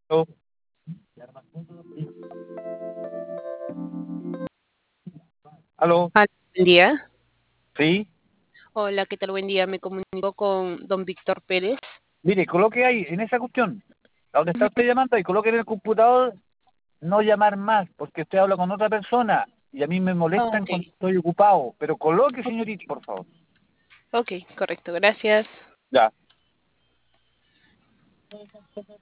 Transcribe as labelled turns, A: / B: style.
A: Oh, ¿aló?
B: Hola, buen día.
A: Sí.
B: Hola, ¿qué tal? Buen día. Me comunico con don Víctor Pérez.
A: Mire, coloque ahí, en esa cuestión, a donde está
B: Ujú.
A: usted llamando, y coloque en el computador, no llamar más, porque usted habla con otra persona y a mí me molestan
B: Ok,
A: cuando estoy ocupado. Pero coloque, señorita, por favor.
B: ok, correcto, gracias.
A: Ya.